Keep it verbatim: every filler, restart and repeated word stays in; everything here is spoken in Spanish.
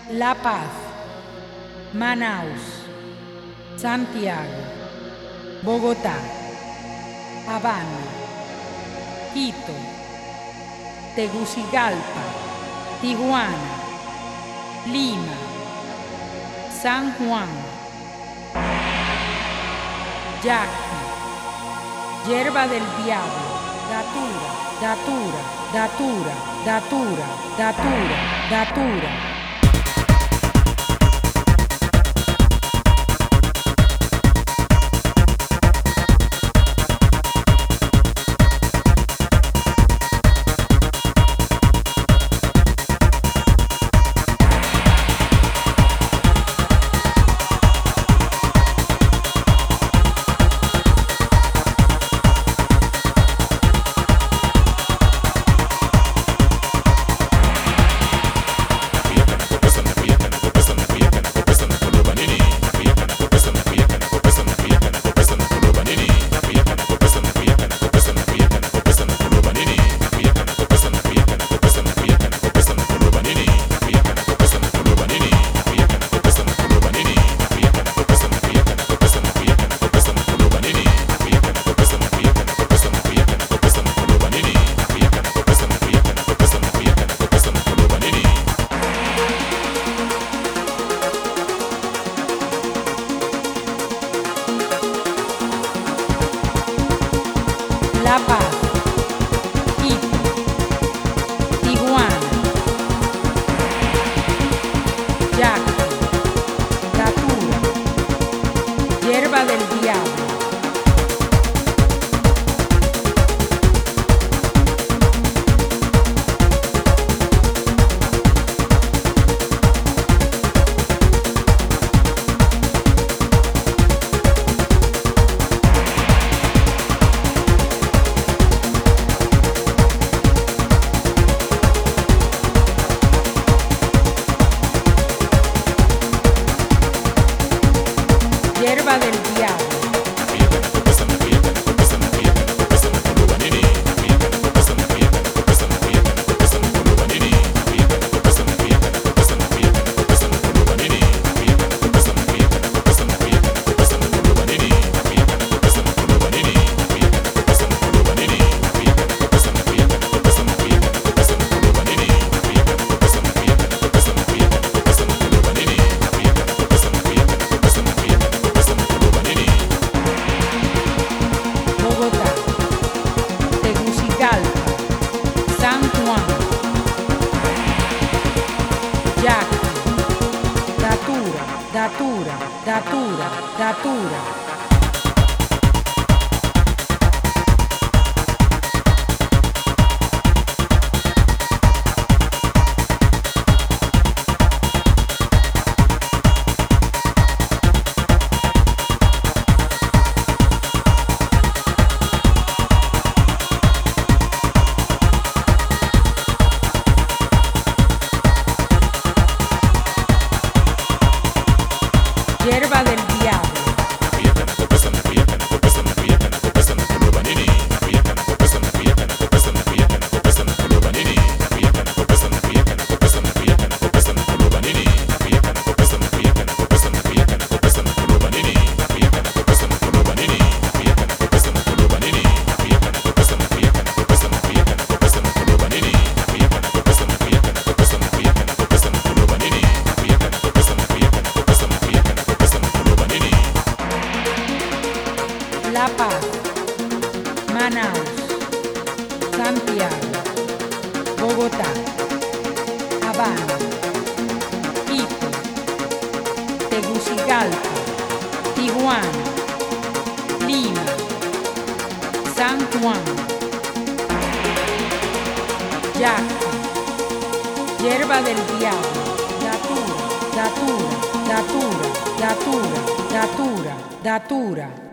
La Paz, Manaus, Santiago, Bogotá, Habana, Quito, Tegucigalpa, Tijuana, Lima, San Juan, Yaqui, Yerba del Diablo, Datura, Datura, Datura, Datura, Datura, Datura. La Paz, Quito, Tijuana, Yaqui, Datura, Yerba del Diablo. Yerba del Diablo. Bogotá, Tegucigalpa, San Juan, Yaqui, Datura, Datura, Datura, Datura. Yerba del Diablo. La Paz, Manaus, Santiago, Bogotá, Habana, Quito, Tegucigalpa, Tijuana, Lima, San Juan, Yaqui, Yerba del Diablo, Datura, Datura, Datura, Datura, Datura, Datura.